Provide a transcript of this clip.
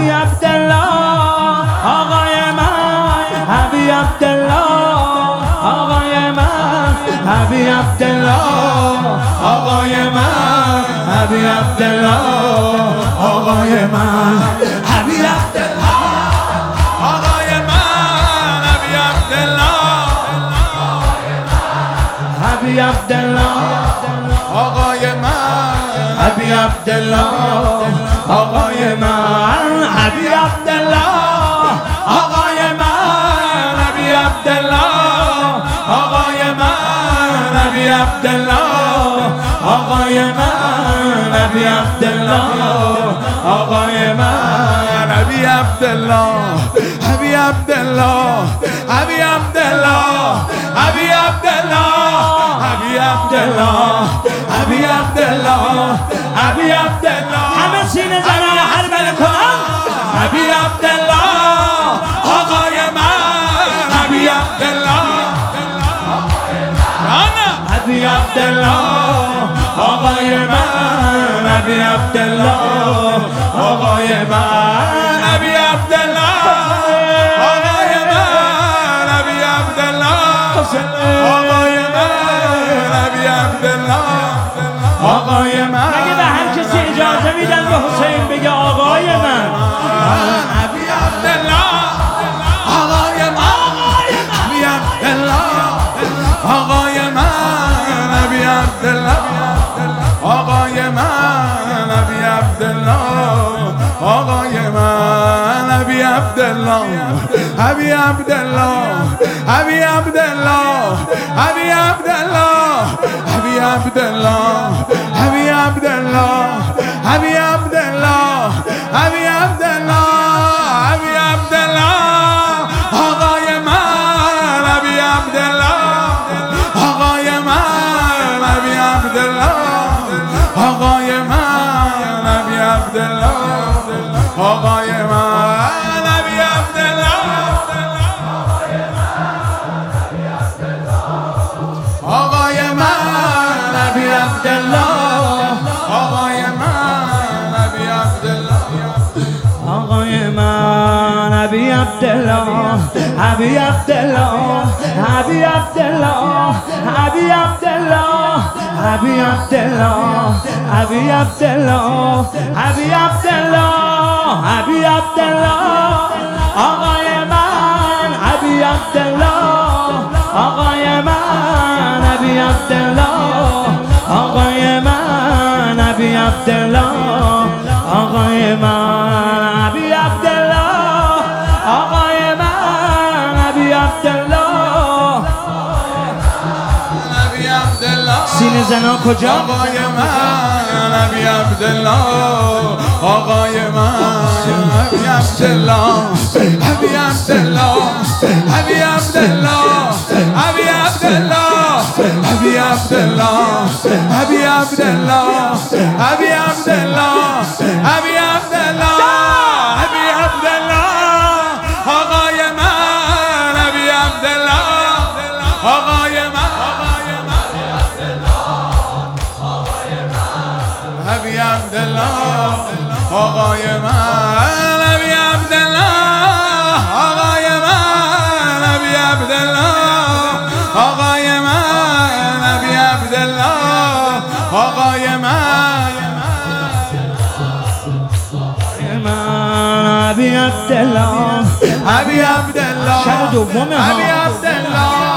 ابی عبدالله آقای من، ابی عبدالله آقای من، ابی عبدالله آقای من، ابی عبدالله آقای من، ابی عبدالله آقای من، ابی عبدالله ابی عبدالله آقای من، ابی عبدالله آقای من، ابی عبدالله آقای من، ابی عبدالله آقای من، ابی عبدالله آقای من، ابی عبدالله آقای من، ابی عبدالله ابی عبدالله ابی عبدالله ابی عبدالله ابی عبدالله ابی عبدالله ابی عبدالله همه سینه زنان هر بله کنم، ابی عبدالله آقای من، ابی عبدالله ابی عبدالله آقای من، ابی عبدالله آقای من، ابی عبدالله آقای من، ابی عبدالله آقای من، ابی عبدالله آقای من. اگه به هر کسی اجازه میدن به حسین بگه آقای من، ابی عبدالله آقای من، ابی عبدالله آقای من، ابی عبدالله آقای من، ابی عبدالله آقای من، ابی عبدالله ابی عبدالله ابی عبدالله ابی عبدالله ابی عبدالله ابی عبدالله ابی عبدالله ابی عبدالله ابی عبدالله آقای من، ابی عبدالله آقای من، ابی عبدالله آقای من، ابی عبدالله آقای من، ابی عبدالله آقای من، ابی عبدالله آقای من، ابی عبدالله آقای من، ابی عبدالله ابی عبدالله ابی عبدالله ابی عبدالله ابی عبدالله ابی عبدالله ابی عبدالله ابی عبدالله آقای من، ابی عبدالله آقای من، ابی عبدالله آقای من، ابی عبدالله آقای من، ابی عبدالله آقای من، ابی عبدالله ابی عبدالله سینه زنا کجا؟ آقای من، ابی عبدالله آقای من، ابی عبدالله ابی عبدالله ابی عبدالله ابی عبدالله ابی عبدالله ابی عبدالله ابی عبدالله ابی عبدالله ابی عبدالله آقای من، ابی عبدالله آقای من، ابی عبدالله آقای من، ابی عبدالله آقای من، ابی عبدالله آقای من، ابی عبدالله آقای من، ابی عبدالله ابی عبدالله شب دومه ها، ابی عبدالله